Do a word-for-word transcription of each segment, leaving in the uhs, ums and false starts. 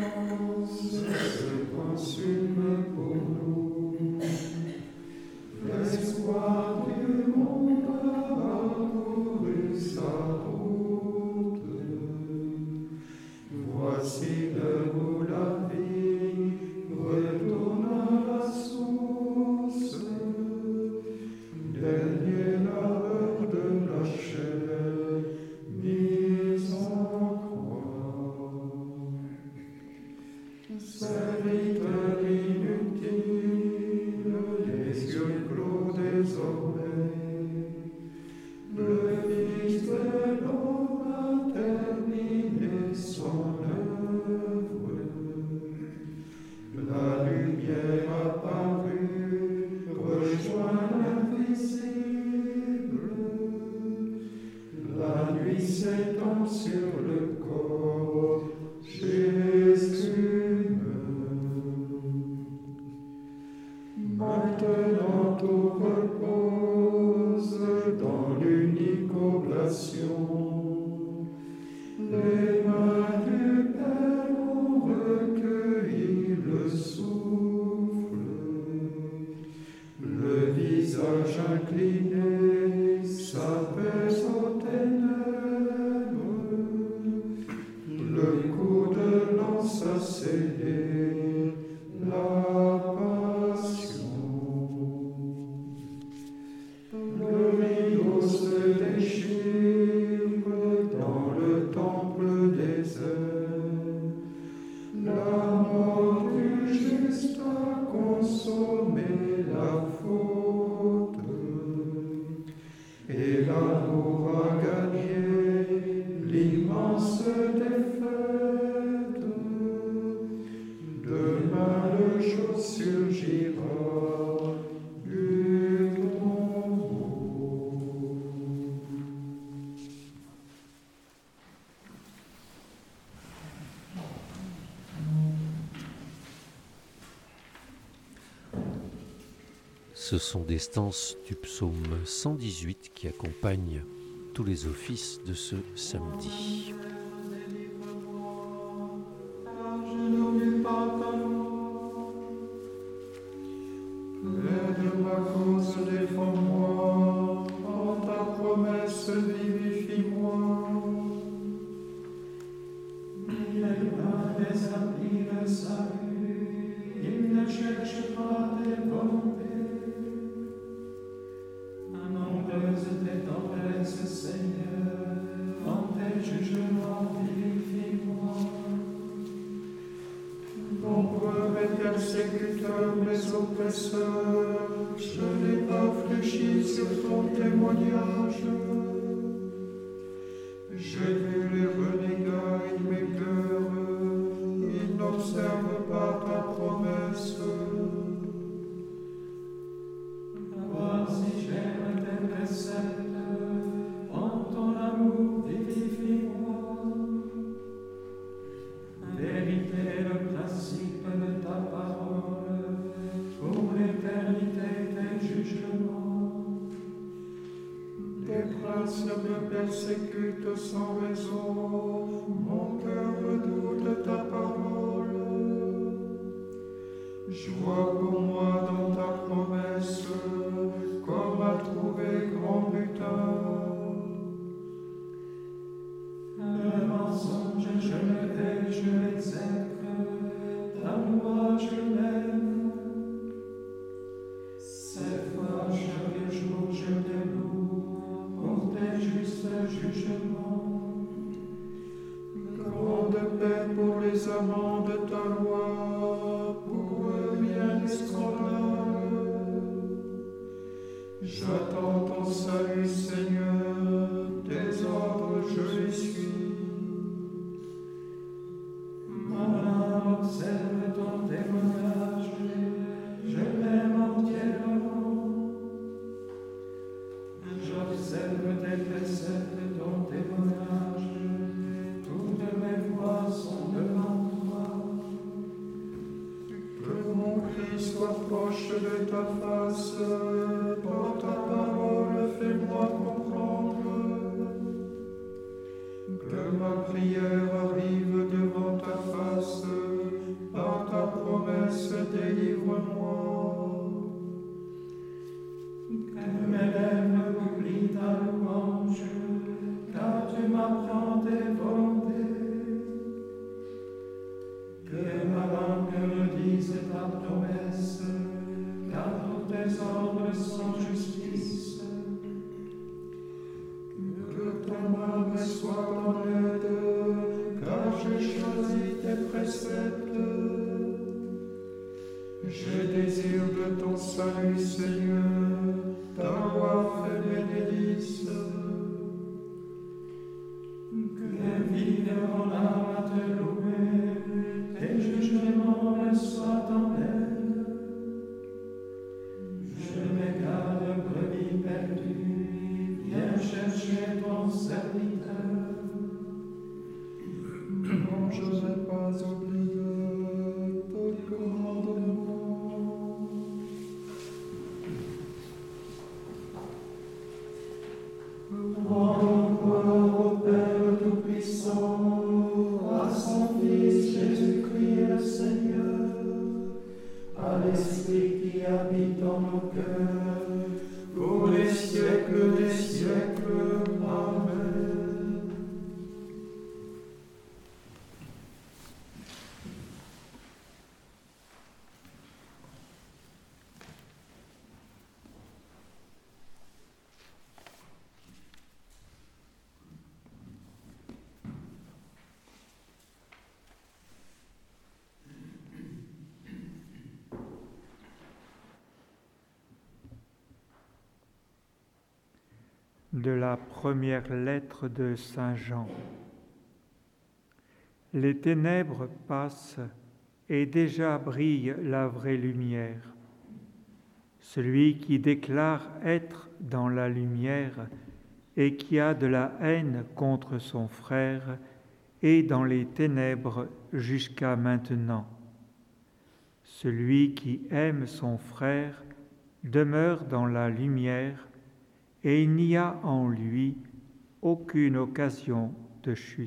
Ce sont des stances du psaume cent dix-huit qui accompagnent tous les offices de ce samedi. Persécuteur, mes oppresseurs, je n'ai pas fléchi sur ton témoignage. J'ai vu les renégats mes cœurs, ils n'observent pas ta promesse. Voici j'aime tes préceptes, en ton amour vivifie-moi. Vérité, le principe de ta parole, pour l'éternité tes jugements. Tes princes me persécutent sans raison, mon cœur redoute ta parole. Je vois pour moi dans ta promesse, comme à trouver grand butin. Le mensonge, je le hais, je l'exècre, ta loi, je l'aime. Cette fois, chaque jour, je te loue pour tes justes jugements. Grande paix pour les amants de ta loi, pour eux bien des scandales. J'attends ton salut, Seigneur, tes ordres, je les suis. Mon âme observe ton témoignage, je l'aime entièrement. J'observe tes préceptes, ton témoignage, toutes mes voies sont devant toi. Que mon cri soit proche de ta face, par ta parole, fais-moi comprendre. Que ma prière arrive devant ta face, Que ma langue me dise ta promesse, car tous tes ordres sont justice. Que ton âme soit en aide, car j'ai choisi tes préceptes. Je désire de ton salut, Seigneur, ta loi fait mes délices. Que vive mon âme à te louer, tes jugements me soient en aide. Je m'égare, brebis perdue, viens chercher ton serviteur. Non, je n'ai pas oublié tes commandements. Rends gloire au Père Tout-Puissant, à son Fils Jésus-Christ le Seigneur, à l'Esprit qui habite dans nos cœurs, pour les siècles des siècles. Amen. De la première lettre de Saint Jean. Les ténèbres passent et déjà brille la vraie lumière. Celui qui déclare être dans la lumière et qui a de la haine contre son frère est dans les ténèbres jusqu'à maintenant. Celui qui aime son frère demeure dans la lumière et il n'y a en lui aucune occasion de chute.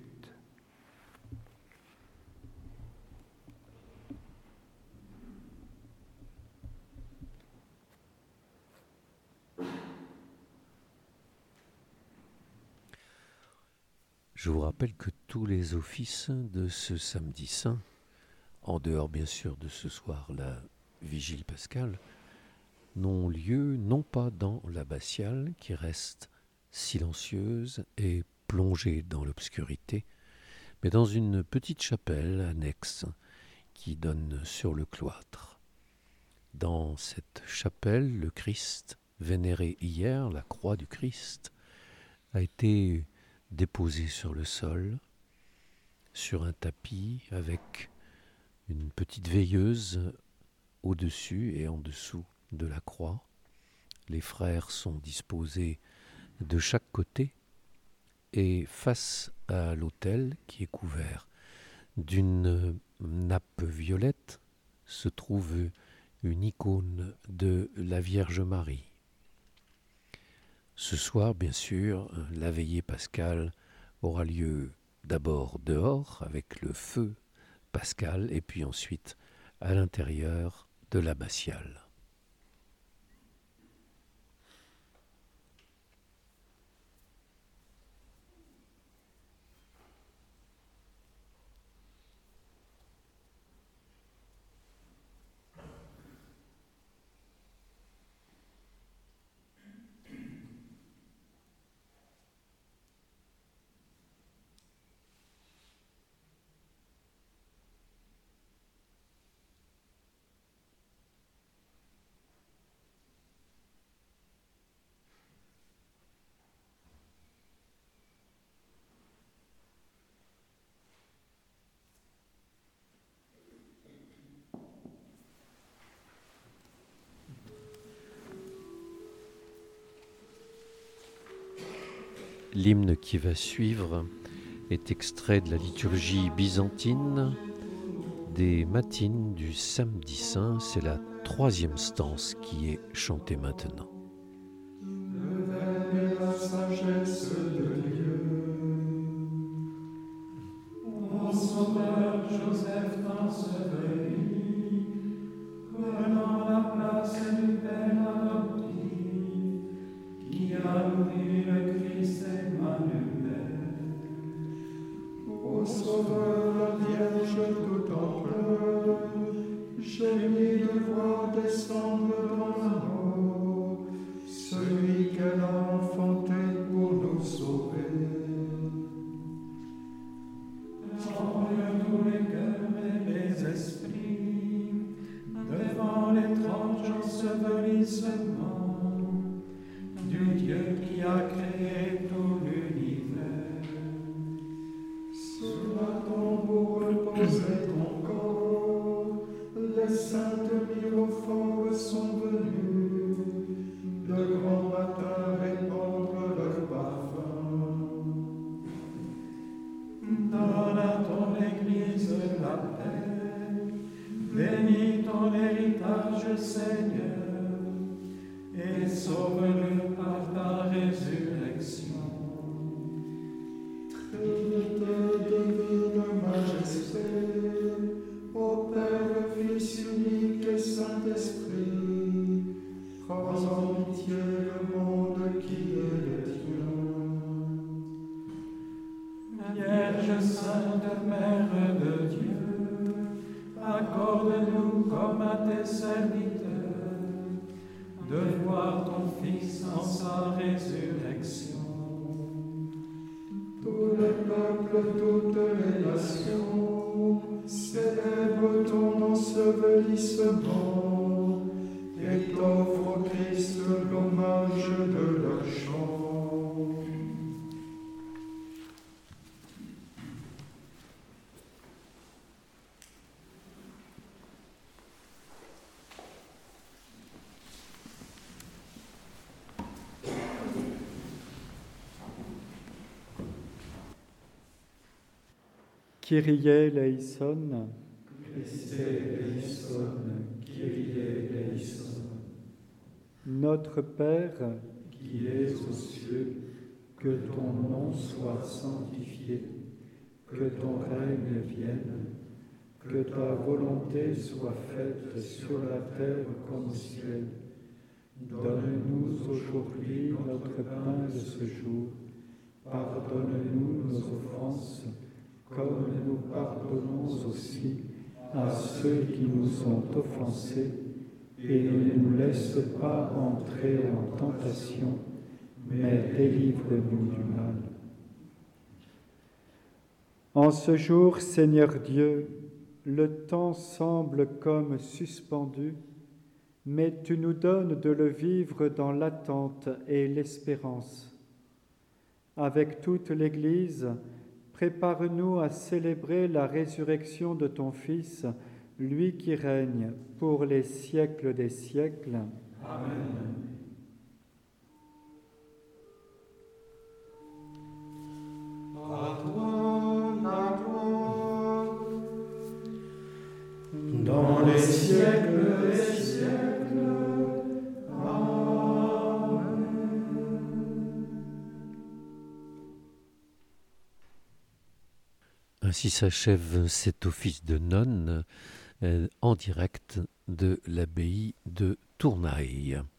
Je vous rappelle que tous les offices de ce samedi saint, en dehors bien sûr de ce soir, la vigile pascale, n'ont lieu non pas dans l'abbatiale qui reste silencieuse et plongée dans l'obscurité, mais dans une petite chapelle annexe qui donne sur le cloître. Dans cette chapelle, le Christ, vénéré hier, la croix du Christ, a été déposé sur le sol, sur un tapis avec une petite veilleuse au-dessus et en dessous de la croix. Les frères sont disposés de chaque côté et face à l'autel qui est couvert d'une nappe violette se trouve une icône de la Vierge Marie. Ce soir, bien sûr, la veillée pascale aura lieu d'abord dehors avec le feu pascal et puis ensuite à l'intérieur de l'abbatiale. L'hymne qui va suivre est extrait de la liturgie byzantine des matines du samedi saint. C'est la troisième stance qui est chantée maintenant. Le la sagesse de Dieu. Ô Sauveur Joseph enseveli, prenant la place du Père adoptif, qui a nourri le Christ Emmanuel. Ô Sauveur, la Vierge toute ampleur, gémis de voir descendre dans l'amour, celui qu'elle a enfanté pour nous sauver. Tremblent tous les cœurs et les esprits devant l'étrange ensevelissement du Dieu qui a créé tout l'univers. Sous la tombe où reposait ton corps, les saintes myrophores sont venues, de grand matin répandre leur parfum. Donne à ton Église la paix, bénis ton héritage, Seigneur, et sauve-le par ta résurrection. Trinité divine majesté, ô Père, Fils unique et Saint-Esprit, prends en pitié le monde qui est le tien. Vierge Sainte, Mère de Dieu, accorde-nous comme à tes serviteurs de voir ton Fils en sa résurrection. Tous les peuples, toutes les nations célèbrent ton ensevelissement et t'offrent au Christ l'hommage de leur chant. Kyrie eleison. Christe eleison, Kyrie eleison. Notre Père, Qui es aux cieux, que ton nom soit sanctifié, que ton règne vienne, que ta volonté soit faite sur la terre comme au ciel. Donne-nous aujourd'hui notre pain de ce jour. Pardonne-nous nos offenses, comme nous pardonnons aussi à ceux qui nous ont offensés, et ne nous laisse pas entrer en tentation, mais délivre-nous du mal. en ce jour, Seigneur Dieu, le temps semble comme suspendu, mais tu nous donnes de le vivre dans l'attente et l'espérance. Avec toute l'Église, prépare-nous à célébrer la résurrection de ton Fils, lui qui règne pour les siècles des siècles. Amen. À toi la gloire, dans les siècles des siècles. Amen. Ainsi s'achève cet office de nonne euh, en direct de l'abbaye de Tournaille.